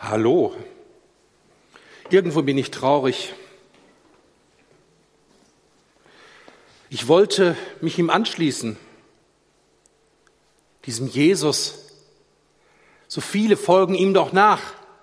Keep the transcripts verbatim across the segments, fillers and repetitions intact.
Hallo. Irgendwo bin ich traurig. Ich wollte mich ihm anschließen, diesem Jesus. So viele folgen ihm doch nach.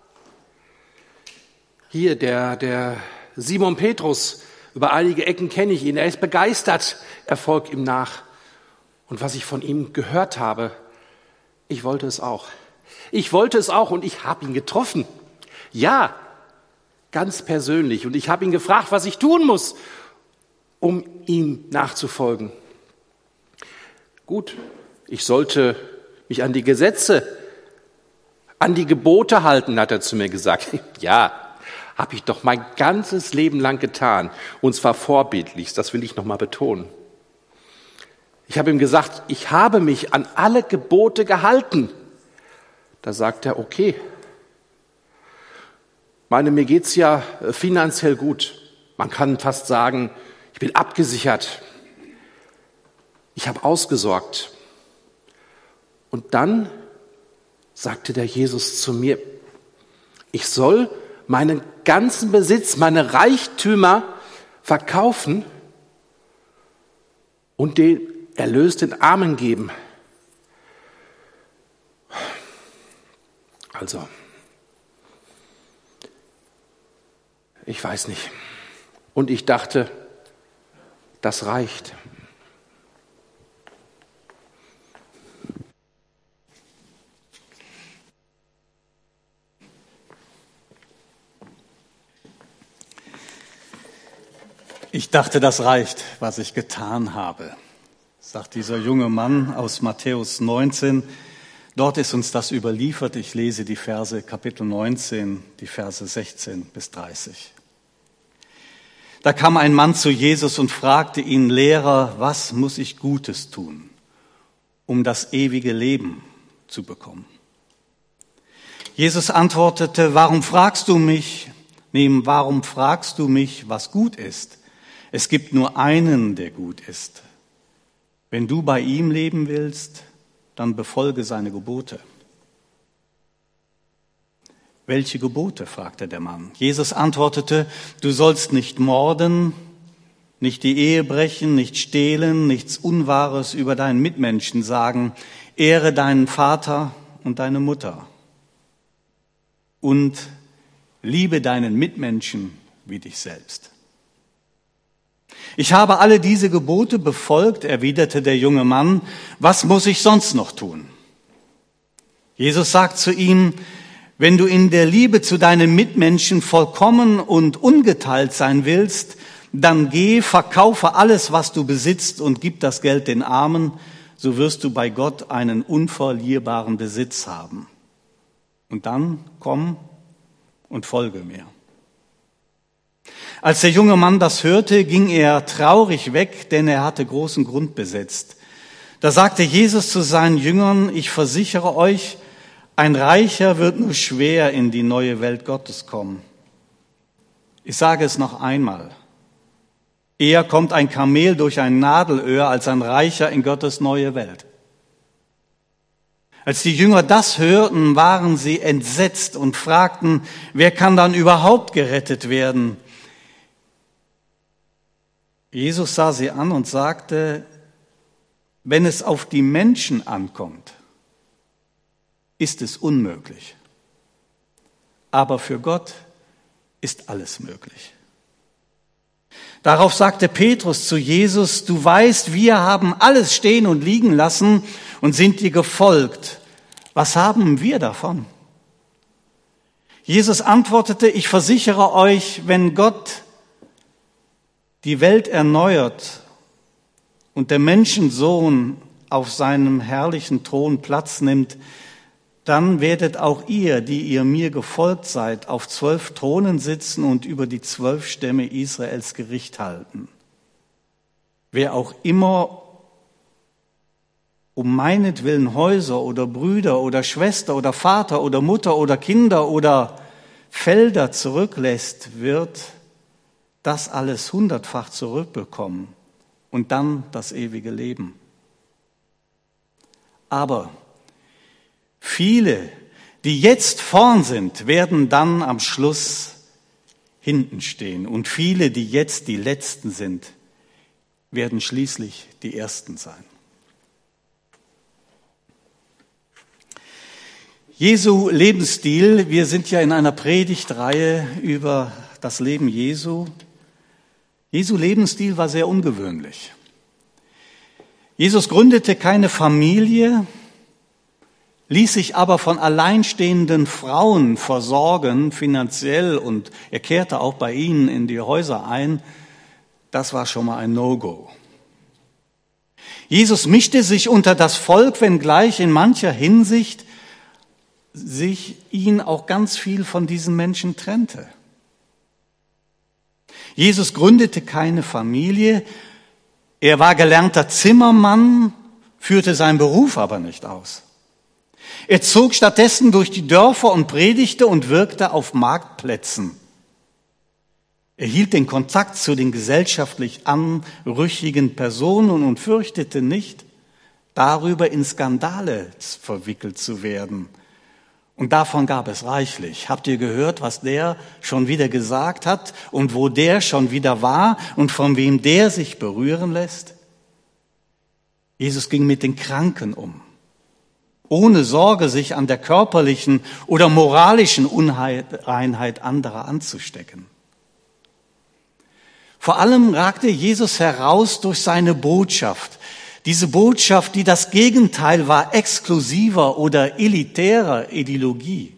Hier, der, der Simon Petrus, über einige Ecken kenne ich ihn. Er ist begeistert, er folgt ihm nach. Und was ich von ihm gehört habe, ich wollte es auch. Ich wollte es auch und ich habe ihn getroffen. Ja, ganz persönlich. Und ich habe ihn gefragt, was ich tun muss, um ihm nachzufolgen. Gut, ich sollte mich an die Gesetze, an die Gebote halten, hat er zu mir gesagt. Ja, habe ich doch mein ganzes Leben lang getan. Und zwar vorbildlich, das will ich nochmal betonen. Ich habe ihm gesagt, ich habe mich an alle Gebote gehalten. Da sagt er, okay. Meine, mir geht's ja finanziell gut. Man kann fast sagen, ich bin abgesichert. Ich habe ausgesorgt. Und dann sagte der Jesus zu mir, ich soll meinen ganzen Besitz, meine Reichtümer verkaufen und den Erlös den Armen geben. Also, ich weiß nicht. Und ich dachte, das reicht. Ich dachte, das reicht, was ich getan habe, sagt dieser junge Mann aus Matthäus neunzehn. Dort ist uns das überliefert. Ich lese die Verse Kapitel neunzehn, die Verse sechzehn bis dreißig. Da kam ein Mann zu Jesus und fragte ihn, Lehrer, was muss ich Gutes tun, um das ewige Leben zu bekommen? Jesus antwortete, warum fragst du mich, nee, warum fragst du mich, was gut ist? Es gibt nur einen, der gut ist. Wenn du bei ihm leben willst, dann befolge seine Gebote. Welche Gebote? Fragte der Mann. Jesus antwortete, du sollst nicht morden, nicht die Ehe brechen, nicht stehlen, nichts Unwahres über deinen Mitmenschen sagen, ehre deinen Vater und deine Mutter und liebe deinen Mitmenschen wie dich selbst. Ich habe alle diese Gebote befolgt, erwiderte der junge Mann. Was muss ich sonst noch tun? Jesus sagt zu ihm, wenn du in der Liebe zu deinen Mitmenschen vollkommen und ungeteilt sein willst, dann geh, verkaufe alles, was du besitzt und gib das Geld den Armen, so wirst du bei Gott einen unverlierbaren Besitz haben. Und dann komm und folge mir. Als der junge Mann das hörte, ging er traurig weg, denn er hatte großen Grund besetzt. Da sagte Jesus zu seinen Jüngern, ich versichere euch, ein Reicher wird nur schwer in die neue Welt Gottes kommen. Ich sage es noch einmal. Eher kommt ein Kamel durch ein Nadelöhr als ein Reicher in Gottes neue Welt. Als die Jünger das hörten, waren sie entsetzt und fragten, wer kann dann überhaupt gerettet werden? Jesus sah sie an und sagte, wenn es auf die Menschen ankommt, ist es unmöglich. Aber für Gott ist alles möglich. Darauf sagte Petrus zu Jesus, du weißt, wir haben alles stehen und liegen lassen und sind dir gefolgt. Was haben wir davon? Jesus antwortete, ich versichere euch, wenn Gott die Welt erneuert und der Menschensohn auf seinem herrlichen Thron Platz nimmt, dann werdet auch ihr, die ihr mir gefolgt seid, auf zwölf Thronen sitzen und über die zwölf Stämme Israels Gericht halten. Wer auch immer um meinetwillen Häuser oder Brüder oder Schwester oder Vater oder Mutter oder Kinder oder Felder zurücklässt, wird das alles hundertfach zurückbekommen und dann das ewige Leben. Aber viele, die jetzt vorn sind, werden dann am Schluss hinten stehen. Und viele, die jetzt die Letzten sind, werden schließlich die Ersten sein. Jesu Lebensstil, wir sind ja in einer Predigtreihe über das Leben Jesu. Jesu Lebensstil war sehr ungewöhnlich. Jesus gründete keine Familie, ließ sich aber von alleinstehenden Frauen versorgen, finanziell, und er kehrte auch bei ihnen in die Häuser ein. Das war schon mal ein No-Go. Jesus mischte sich unter das Volk, wenngleich in mancher Hinsicht sich ihn auch ganz viel von diesen Menschen trennte. Jesus gründete keine Familie, er war gelernter Zimmermann, führte seinen Beruf aber nicht aus. Er zog stattdessen durch die Dörfer und predigte und wirkte auf Marktplätzen. Er hielt den Kontakt zu den gesellschaftlich anrüchigen Personen und fürchtete nicht, darüber in Skandale verwickelt zu werden. Und davon gab es reichlich. Habt ihr gehört, was der schon wieder gesagt hat und wo der schon wieder war und von wem der sich berühren lässt? Jesus ging mit den Kranken um, ohne Sorge, sich an der körperlichen oder moralischen Unreinheit anderer anzustecken. Vor allem ragte Jesus heraus durch seine Botschaft. Diese Botschaft, die das Gegenteil war exklusiver oder elitärer Ideologie.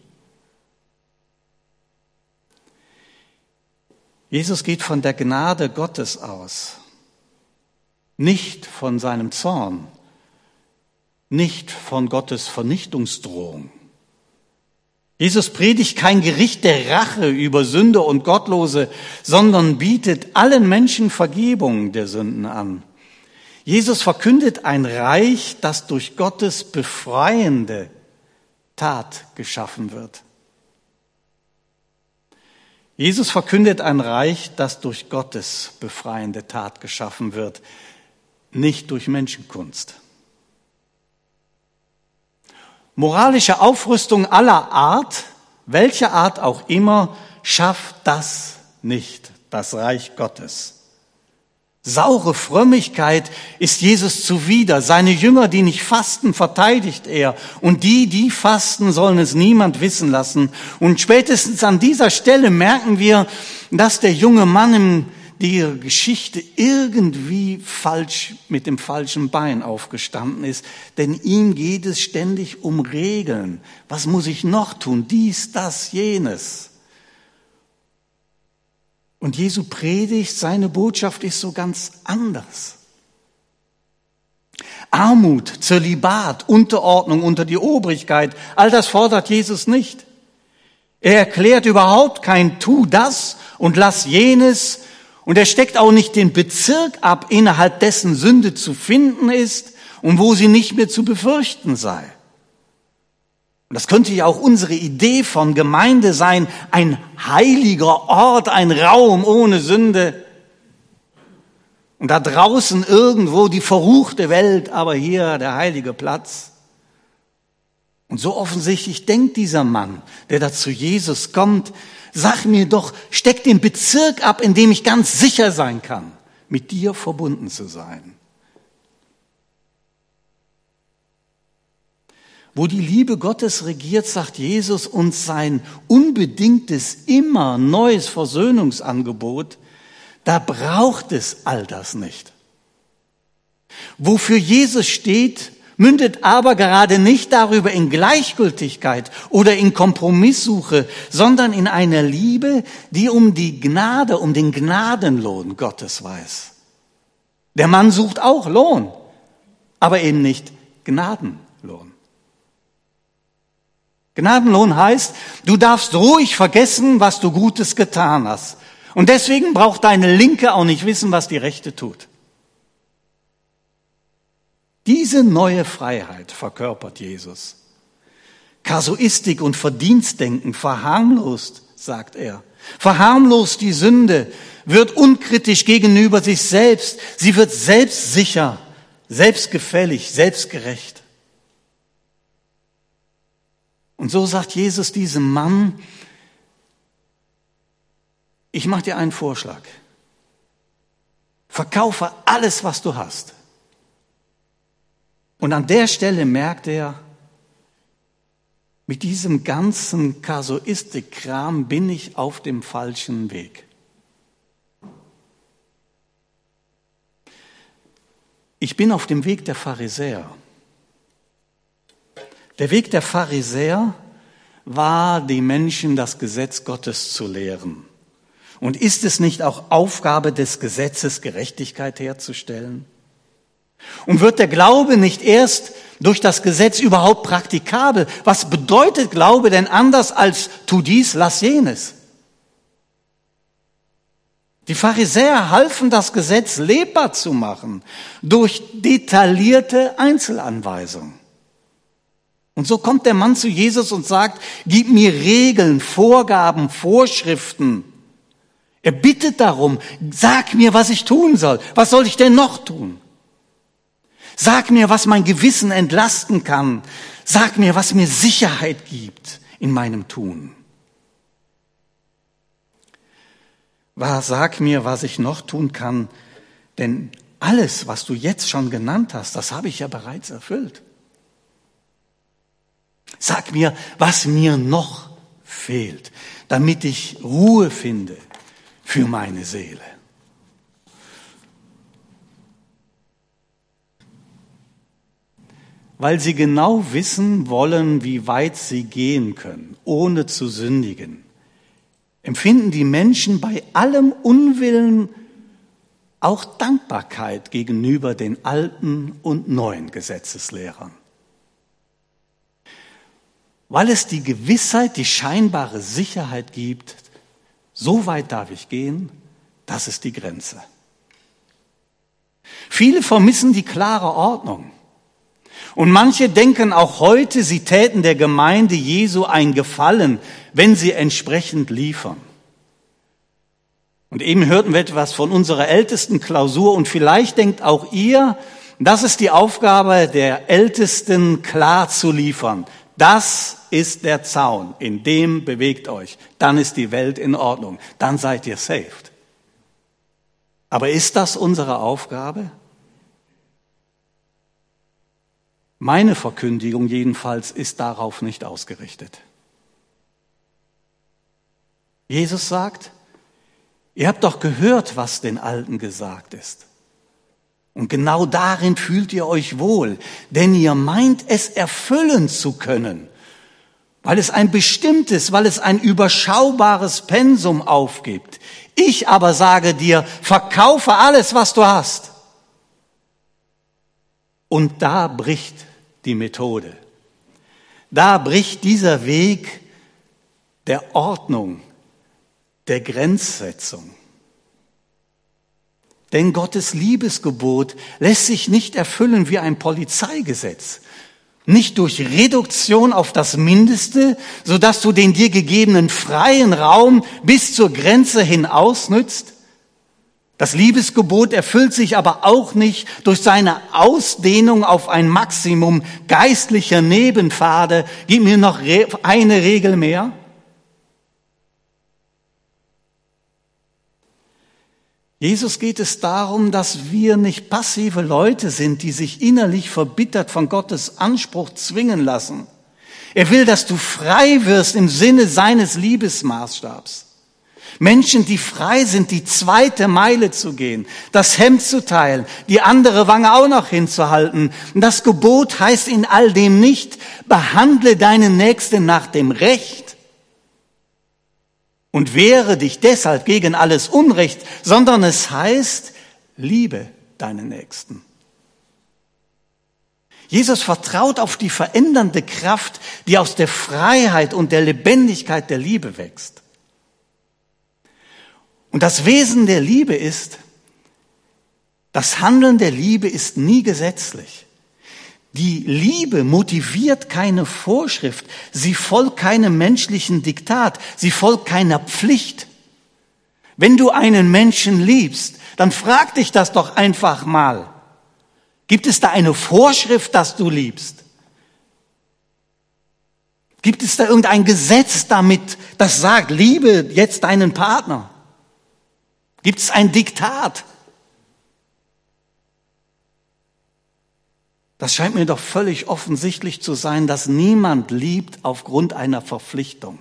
Jesus geht von der Gnade Gottes aus, nicht von seinem Zorn, nicht von Gottes Vernichtungsdrohung. Jesus predigt kein Gericht der Rache über Sünder und Gottlose, sondern bietet allen Menschen Vergebung der Sünden an. Jesus verkündet ein Reich, das durch Gottes befreiende Tat geschaffen wird. Jesus verkündet ein Reich, das durch Gottes befreiende Tat geschaffen wird, nicht durch Menschenkunst. Moralische Aufrüstung aller Art, welcher Art auch immer, schafft das nicht, das Reich Gottes. Saure Frömmigkeit ist Jesus zuwider. Seine Jünger, die nicht fasten, verteidigt er. Und die, die fasten, sollen es niemand wissen lassen. Und spätestens an dieser Stelle merken wir, dass der junge Mann in der Geschichte irgendwie falsch mit dem falschen Bein aufgestanden ist. Denn ihm geht es ständig um Regeln. Was muss ich noch tun? Dies, das, jenes. Und Jesu Predigt, seine Botschaft ist so ganz anders. Armut, Zölibat, Unterordnung unter die Obrigkeit, all das fordert Jesus nicht. Er erklärt überhaupt kein Tu das und lass jenes, und er steckt auch nicht den Bezirk ab, innerhalb dessen Sünde zu finden ist und wo sie nicht mehr zu befürchten sei. Und das könnte ja auch unsere Idee von Gemeinde sein, ein heiliger Ort, ein Raum ohne Sünde. Und da draußen irgendwo die verruchte Welt, aber hier der heilige Platz. Und so offensichtlich denkt dieser Mann, der da zu Jesus kommt, sag mir doch, steck den Bezirk ab, in dem ich ganz sicher sein kann, mit dir verbunden zu sein. Wo die Liebe Gottes regiert, sagt Jesus uns sein unbedingtes, immer neues Versöhnungsangebot, da braucht es all das nicht. Wofür Jesus steht, mündet aber gerade nicht darüber in Gleichgültigkeit oder in Kompromisssuche, sondern in einer Liebe, die um die Gnade, um den Gnadenlohn Gottes weiß. Der Mann sucht auch Lohn, aber eben nicht Gnadenlohn. Gnadenlohn heißt, du darfst ruhig vergessen, was du Gutes getan hast. Und deswegen braucht deine Linke auch nicht wissen, was die Rechte tut. Diese neue Freiheit verkörpert Jesus. Kasuistik und Verdienstdenken verharmlost, sagt er. Verharmlost die Sünde, wird unkritisch gegenüber sich selbst. Sie wird selbstsicher, selbstgefällig, selbstgerecht. Und so sagt Jesus diesem Mann, ich mache dir einen Vorschlag. Verkaufe alles, was du hast. Und an der Stelle merkt er, mit diesem ganzen Kasuistik-Kram bin ich auf dem falschen Weg. Ich bin auf dem Weg der Pharisäer. Der Weg der Pharisäer war, die Menschen das Gesetz Gottes zu lehren. Und ist es nicht auch Aufgabe des Gesetzes, Gerechtigkeit herzustellen? Und wird der Glaube nicht erst durch das Gesetz überhaupt praktikabel? Was bedeutet Glaube denn anders als tu dies, lass jenes? Die Pharisäer halfen, das Gesetz lebbar zu machen durch detaillierte Einzelanweisungen. Und so kommt der Mann zu Jesus und sagt, gib mir Regeln, Vorgaben, Vorschriften. Er bittet darum, sag mir, was ich tun soll. Was soll ich denn noch tun? Sag mir, was mein Gewissen entlasten kann. Sag mir, was mir Sicherheit gibt in meinem Tun. Sag mir, was ich noch tun kann, denn alles, was du jetzt schon genannt hast, das habe ich ja bereits erfüllt. Sag mir, was mir noch fehlt, damit ich Ruhe finde für meine Seele. Weil sie genau wissen wollen, wie weit sie gehen können, ohne zu sündigen, empfinden die Menschen bei allem Unwillen auch Dankbarkeit gegenüber den alten und neuen Gesetzeslehrern. Weil es die Gewissheit, die scheinbare Sicherheit gibt, so weit darf ich gehen, das ist die Grenze. Viele vermissen die klare Ordnung. Und manche denken auch heute, sie täten der Gemeinde Jesu einen Gefallen, wenn sie entsprechend liefern. Und eben hörten wir etwas von unserer ältesten Klausur und vielleicht denkt auch ihr, das ist die Aufgabe der Ältesten, klar zu liefern. Das ist der Zaun, in dem bewegt euch. Dann ist die Welt in Ordnung. Dann seid ihr saved. Aber ist das unsere Aufgabe? Meine Verkündigung jedenfalls ist darauf nicht ausgerichtet. Jesus sagt, ihr habt doch gehört, was den Alten gesagt ist. Und genau darin fühlt ihr euch wohl, denn ihr meint es erfüllen zu können, weil es ein bestimmtes, weil es ein überschaubares Pensum aufgibt. Ich aber sage dir, verkaufe alles, was du hast. Und da bricht die Methode. Da bricht dieser Weg der Ordnung, der Grenzsetzung. Denn Gottes Liebesgebot lässt sich nicht erfüllen wie ein Polizeigesetz. Nicht durch Reduktion auf das Mindeste, sodass du den dir gegebenen freien Raum bis zur Grenze hin ausnützt. Das Liebesgebot erfüllt sich aber auch nicht durch seine Ausdehnung auf ein Maximum geistlicher Nebenpfade. Gib mir noch eine Regel mehr. Jesus geht es darum, dass wir nicht passive Leute sind, die sich innerlich verbittert von Gottes Anspruch zwingen lassen. Er will, dass du frei wirst im Sinne seines Liebesmaßstabs. Menschen, die frei sind, die zweite Meile zu gehen, das Hemd zu teilen, die andere Wange auch noch hinzuhalten. Und das Gebot heißt in all dem nicht, behandle deinen Nächsten nach dem Recht und wehre dich deshalb gegen alles Unrecht, sondern es heißt, liebe deinen Nächsten. Jesus vertraut auf die verändernde Kraft, die aus der Freiheit und der Lebendigkeit der Liebe wächst. Und das Wesen der Liebe ist, das Handeln der Liebe ist nie gesetzlich. Die Liebe motiviert keine Vorschrift, sie folgt keinem menschlichen Diktat, sie folgt keiner Pflicht. Wenn du einen Menschen liebst, dann frag dich das doch einfach mal. Gibt es da eine Vorschrift, dass du liebst? Gibt es da irgendein Gesetz damit, das sagt, liebe jetzt deinen Partner? Gibt es ein Diktat? Das scheint mir doch völlig offensichtlich zu sein, dass niemand liebt aufgrund einer Verpflichtung.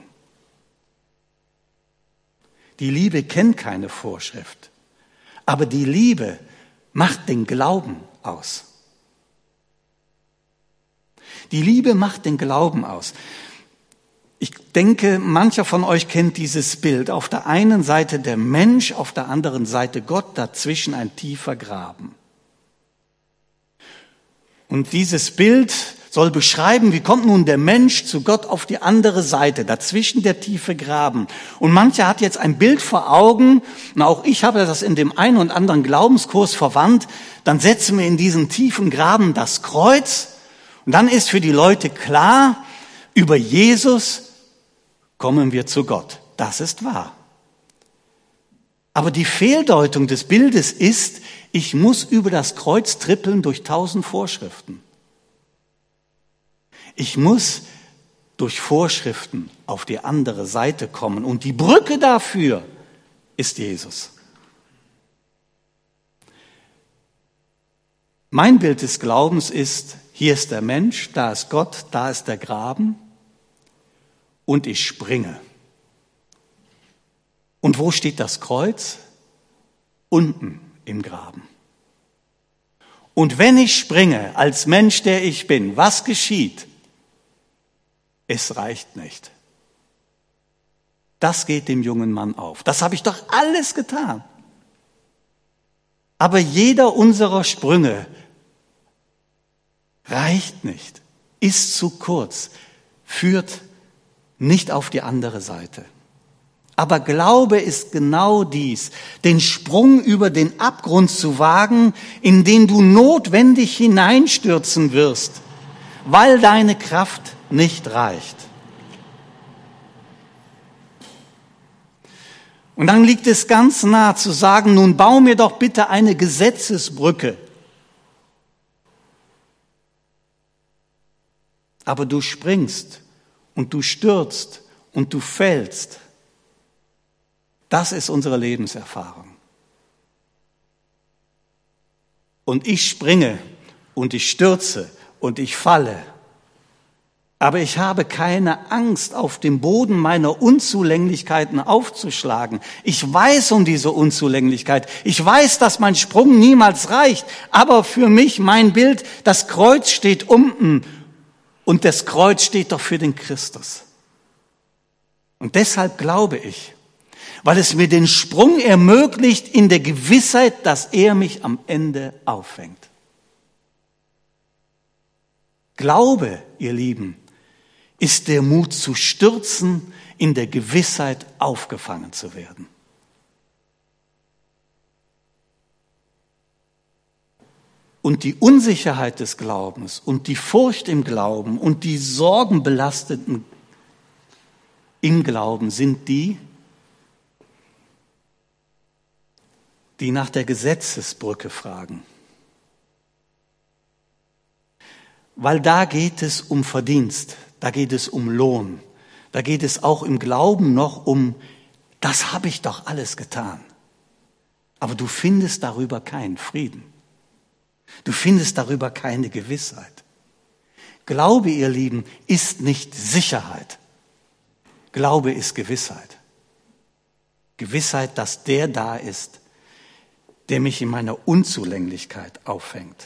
Die Liebe kennt keine Vorschrift, aber die Liebe macht den Glauben aus. Die Liebe macht den Glauben aus. Ich denke, mancher von euch kennt dieses Bild. Auf der einen Seite der Mensch, auf der anderen Seite Gott, dazwischen ein tiefer Graben. Und dieses Bild soll beschreiben, wie kommt nun der Mensch zu Gott auf die andere Seite, dazwischen der tiefe Graben. Und mancher hat jetzt ein Bild vor Augen, und auch ich habe das in dem einen und anderen Glaubenskurs verwandt, dann setzen wir in diesen tiefen Graben das Kreuz, und dann ist für die Leute klar, über Jesus kommen wir zu Gott. Das ist wahr. Aber die Fehldeutung des Bildes ist, ich muss über das Kreuz trippeln durch tausend Vorschriften. Ich muss durch Vorschriften auf die andere Seite kommen. Und die Brücke dafür ist Jesus. Mein Bild des Glaubens ist, hier ist der Mensch, da ist Gott, da ist der Graben und ich springe. Und wo steht das Kreuz? Unten im Graben. Und wenn ich springe, als Mensch, der ich bin, was geschieht? Es reicht nicht. Das geht dem jungen Mann auf. Das habe ich doch alles getan. Aber jeder unserer Sprünge reicht nicht, ist zu kurz, führt nicht auf die andere Seite. Aber Glaube ist genau dies, den Sprung über den Abgrund zu wagen, in den du notwendig hineinstürzen wirst, weil deine Kraft nicht reicht. Und dann liegt es ganz nah zu sagen, nun bau mir doch bitte eine Gesetzesbrücke. Aber du springst und du stürzt und du fällst. Das ist unsere Lebenserfahrung. Und ich springe und ich stürze und ich falle. Aber ich habe keine Angst, auf dem Boden meiner Unzulänglichkeiten aufzuschlagen. Ich weiß um diese Unzulänglichkeit. Ich weiß, dass mein Sprung niemals reicht. Aber für mich mein Bild, das Kreuz steht unten. Und das Kreuz steht doch für den Christus. Und deshalb glaube ich, weil es mir den Sprung ermöglicht in der Gewissheit, dass er mich am Ende auffängt. Glaube, ihr Lieben, ist der Mut zu stürzen, in der Gewissheit aufgefangen zu werden. Und die Unsicherheit des Glaubens und die Furcht im Glauben und die Sorgenbelasteten im Glauben sind die, die nach der Gesetzesbrücke fragen. Weil da geht es um Verdienst, da geht es um Lohn, da geht es auch im Glauben noch um, das habe ich doch alles getan. Aber du findest darüber keinen Frieden. Du findest darüber keine Gewissheit. Glaube, ihr Lieben, ist nicht Sicherheit. Glaube ist Gewissheit. Gewissheit, dass der da ist, der mich in meiner Unzulänglichkeit auffängt.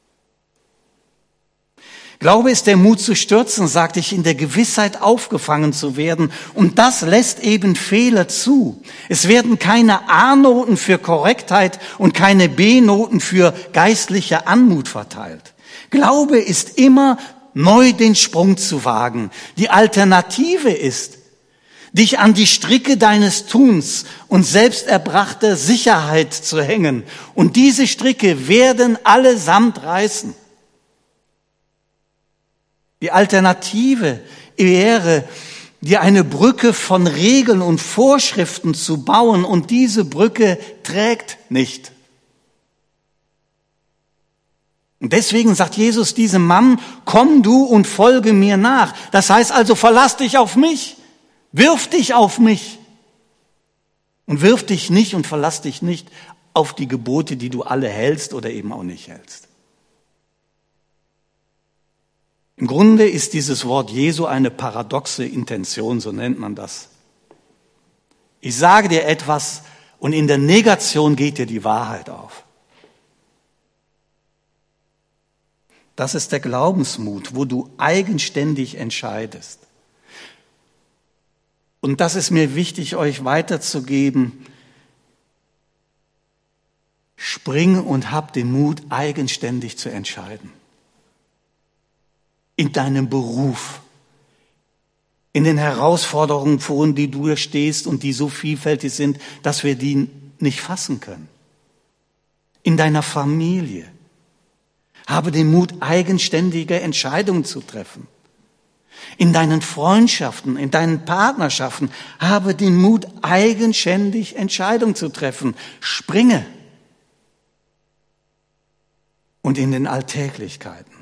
Glaube ist der Mut zu stürzen, sagte ich, in der Gewissheit aufgefangen zu werden. Und das lässt eben Fehler zu. Es werden keine A-Noten für Korrektheit und keine B-Noten für geistliche Anmut verteilt. Glaube ist immer neu den Sprung zu wagen. Die Alternative ist, dich an die Stricke deines Tuns und selbst erbrachter Sicherheit zu hängen. Und diese Stricke werden allesamt reißen. Die Alternative wäre, dir eine Brücke von Regeln und Vorschriften zu bauen, und diese Brücke trägt nicht. Und deswegen sagt Jesus diesem Mann, komm du und folge mir nach. Das heißt also, verlass dich auf mich, wirf dich auf mich und wirf dich nicht und verlass dich nicht auf die Gebote, die du alle hältst oder eben auch nicht hältst. Im Grunde ist dieses Wort Jesu eine paradoxe Intention, so nennt man das. Ich sage dir etwas und in der Negation geht dir die Wahrheit auf. Das ist der Glaubensmut, wo du eigenständig entscheidest. Und das ist mir wichtig, euch weiterzugeben. Spring und hab den Mut, eigenständig zu entscheiden. In deinem Beruf, in den Herausforderungen, vor denen du stehst und die so vielfältig sind, dass wir die nicht fassen können. In deiner Familie. Habe den Mut, eigenständige Entscheidungen zu treffen. In deinen Freundschaften, in deinen Partnerschaften, habe den Mut, eigenständig Entscheidungen zu treffen. Springe. Und in den Alltäglichkeiten.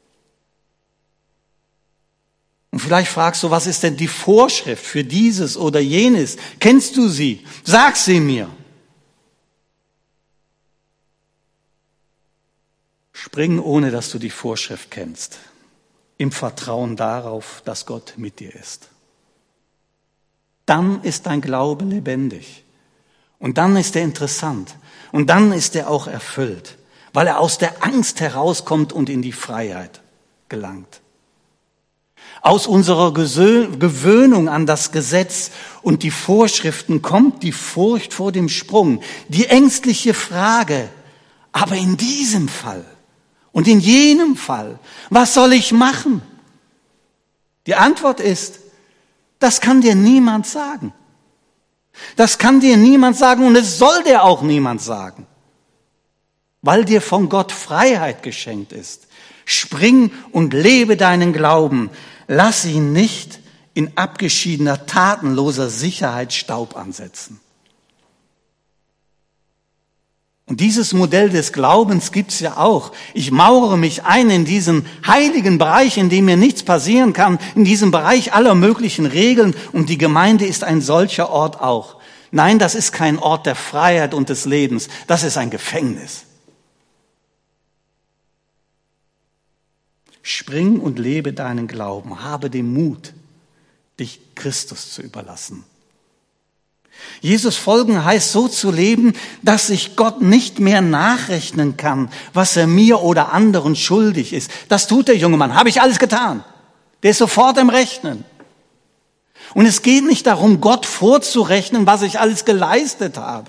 Und vielleicht fragst du, was ist denn die Vorschrift für dieses oder jenes? Kennst du sie? Sag sie mir. Spring, ohne dass du die Vorschrift kennst, im Vertrauen darauf, dass Gott mit dir ist. Dann ist dein Glaube lebendig. Und dann ist er interessant. Und dann ist er auch erfüllt, weil er aus der Angst herauskommt und in die Freiheit gelangt. Aus unserer Gewöhnung an das Gesetz und die Vorschriften kommt die Furcht vor dem Sprung, die ängstliche Frage, aber in diesem Fall und in jenem Fall, was soll ich machen? Die Antwort ist, das kann dir niemand sagen. Das kann dir niemand sagen und es soll dir auch niemand sagen, weil dir von Gott Freiheit geschenkt ist. Spring und lebe deinen Glauben. Lass ihn nicht in abgeschiedener, tatenloser Sicherheit Staub ansetzen. Und dieses Modell des Glaubens gibt's ja auch. Ich mauere mich ein in diesen heiligen Bereich, in dem mir nichts passieren kann, in diesem Bereich aller möglichen Regeln. Und die Gemeinde ist ein solcher Ort auch. Nein, das ist kein Ort der Freiheit und des Lebens. Das ist ein Gefängnis. Spring und lebe deinen Glauben. Habe den Mut, dich Christus zu überlassen. Jesus folgen heißt so zu leben, dass sich Gott nicht mehr nachrechnen kann, was er mir oder anderen schuldig ist. Das tut der junge Mann. Habe ich alles getan. Der ist sofort im Rechnen. Und es geht nicht darum, Gott vorzurechnen, was ich alles geleistet habe.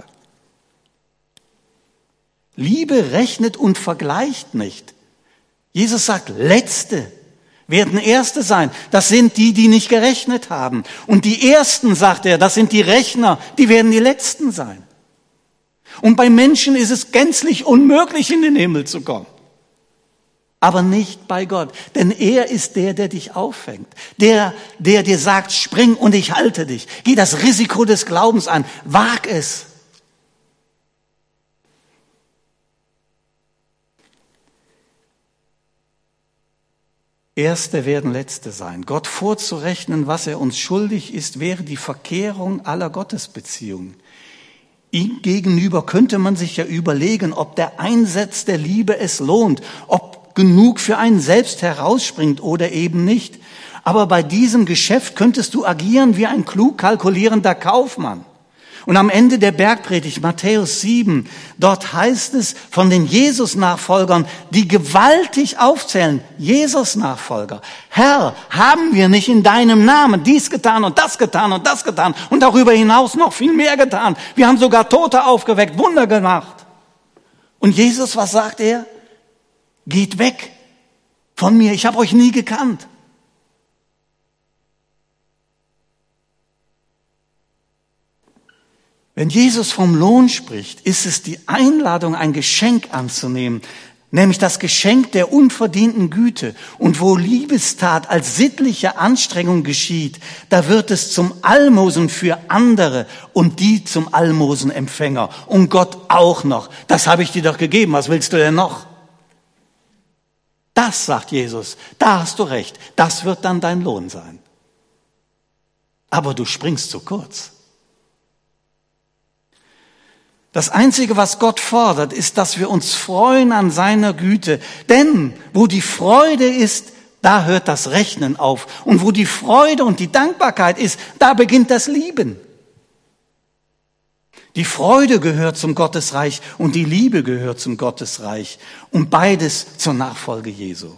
Liebe rechnet und vergleicht nicht. Jesus sagt, Letzte werden Erste sein. Das sind die, die nicht gerechnet haben. Und die Ersten, sagt er, das sind die Rechner, die werden die Letzten sein. Und bei Menschen ist es gänzlich unmöglich, in den Himmel zu kommen. Aber nicht bei Gott. Denn er ist der, der dich auffängt. Der, der dir sagt, spring und ich halte dich. Geh das Risiko des Glaubens an. Wag es. Erste werden Letzte sein. Gott vorzurechnen, was er uns schuldig ist, wäre die Verkehrung aller Gottesbeziehungen. Ihm gegenüber könnte man sich ja überlegen, ob der Einsatz der Liebe es lohnt, ob genug für einen selbst herausspringt oder eben nicht. Aber bei diesem Geschäft könntest du agieren wie ein klug kalkulierender Kaufmann. Und am Ende der Bergpredigt, Matthäus sieben, dort heißt es von den Jesus-Nachfolgern, die gewaltig aufzählen, Jesus-Nachfolger. Herr, haben wir nicht in deinem Namen dies getan und das getan und das getan und darüber hinaus noch viel mehr getan? Wir haben sogar Tote aufgeweckt, Wunder gemacht. Und Jesus, was sagt er? Geht weg von mir, ich habe euch nie gekannt. Wenn Jesus vom Lohn spricht, ist es die Einladung, ein Geschenk anzunehmen, nämlich das Geschenk der unverdienten Güte. Und wo Liebestat als sittliche Anstrengung geschieht, da wird es zum Almosen für andere und die zum Almosenempfänger. Und Gott auch noch. Das habe ich dir doch gegeben, was willst du denn noch? Das, sagt Jesus, da hast du recht, das wird dann dein Lohn sein. Aber du springst zu kurz. Das Einzige, was Gott fordert, ist, dass wir uns freuen an seiner Güte. Denn wo die Freude ist, da hört das Rechnen auf. Und wo die Freude und die Dankbarkeit ist, da beginnt das Lieben. Die Freude gehört zum Gottesreich und die Liebe gehört zum Gottesreich. Und beides zur Nachfolge Jesu.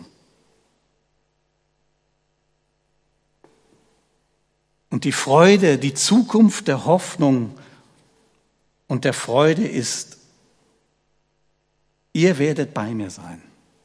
Und die Freude, die Zukunft der Hoffnung und der Freude ist, ihr werdet bei mir sein.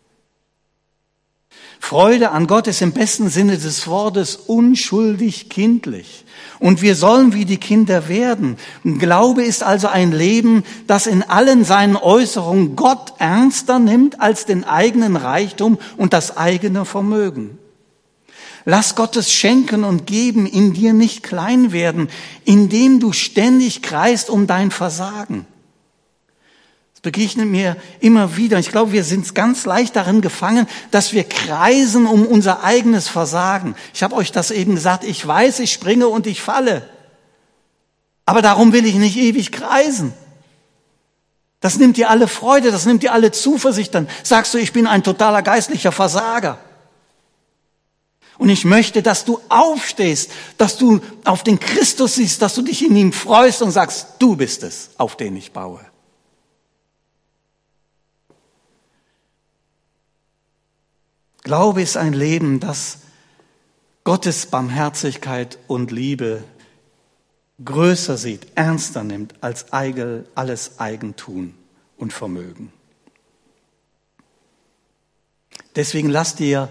Freude an Gott ist im besten Sinne des Wortes unschuldig kindlich. Und wir sollen wie die Kinder werden. Glaube ist also ein Leben, das in allen seinen Äußerungen Gott ernster nimmt als den eigenen Reichtum und das eigene Vermögen. Lass Gottes Schenken und Geben in dir nicht klein werden, indem du ständig kreist um dein Versagen. Das begegnet mir immer wieder. Ich glaube, wir sind ganz leicht darin gefangen, dass wir kreisen um unser eigenes Versagen. Ich habe euch das eben gesagt, ich weiß, ich springe und ich falle. Aber darum will ich nicht ewig kreisen. Das nimmt dir alle Freude, das nimmt dir alle Zuversicht. Dann sagst du, ich bin ein totaler geistlicher Versager. Und ich möchte, dass du aufstehst, dass du auf den Christus siehst, dass du dich in ihm freust und sagst, du bist es, auf den ich baue. Glaube ist ein Leben, das Gottes Barmherzigkeit und Liebe größer sieht, ernster nimmt als alles Eigentun und Vermögen. Deswegen lass dir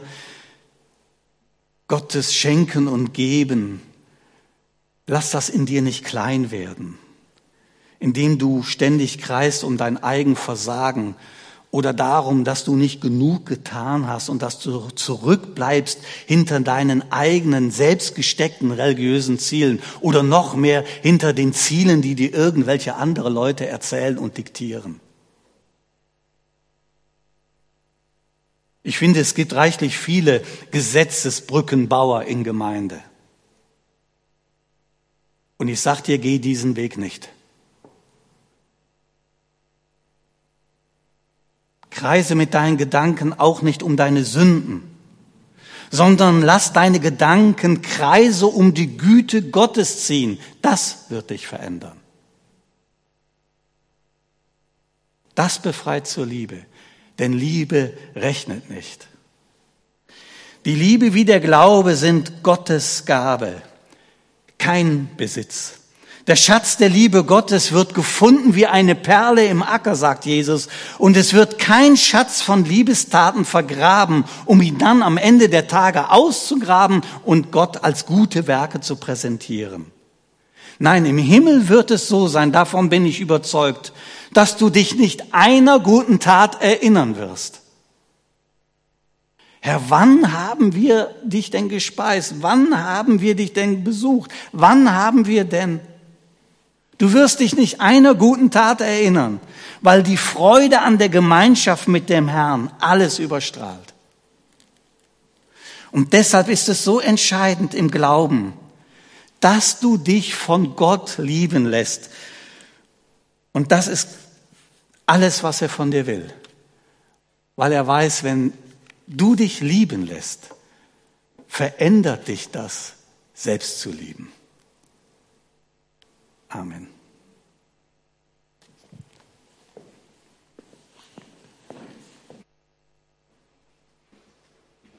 Gottes Schenken und Geben, lass das in dir nicht klein werden, indem du ständig kreist um dein eigen Versagen oder darum, dass du nicht genug getan hast und dass du zurückbleibst hinter deinen eigenen selbstgesteckten religiösen Zielen oder noch mehr hinter den Zielen, die dir irgendwelche andere Leute erzählen und diktieren. Ich finde, es gibt reichlich viele Gesetzesbrückenbauer in Gemeinde. Und ich sage dir, geh diesen Weg nicht. Kreise mit deinen Gedanken auch nicht um deine Sünden, sondern lass deine Gedanken Kreise um die Güte Gottes ziehen. Das wird dich verändern. Das befreit zur Liebe. Denn Liebe rechnet nicht. Die Liebe wie der Glaube sind Gottes Gabe, kein Besitz. Der Schatz der Liebe Gottes wird gefunden wie eine Perle im Acker, sagt Jesus. Und es wird kein Schatz von Liebestaten vergraben, um ihn dann am Ende der Tage auszugraben und Gott als gute Werke zu präsentieren. Nein, im Himmel wird es so sein, davon bin ich überzeugt, dass du dich nicht einer guten Tat erinnern wirst. Herr, wann haben wir dich denn gespeist? Wann haben wir dich denn besucht? Wann haben wir denn? Du wirst dich nicht einer guten Tat erinnern, weil die Freude an der Gemeinschaft mit dem Herrn alles überstrahlt. Und deshalb ist es so entscheidend im Glauben, dass du dich von Gott lieben lässt. Und das ist alles, was er von dir will. Weil er weiß, wenn du dich lieben lässt, verändert dich das, selbst zu lieben. Amen.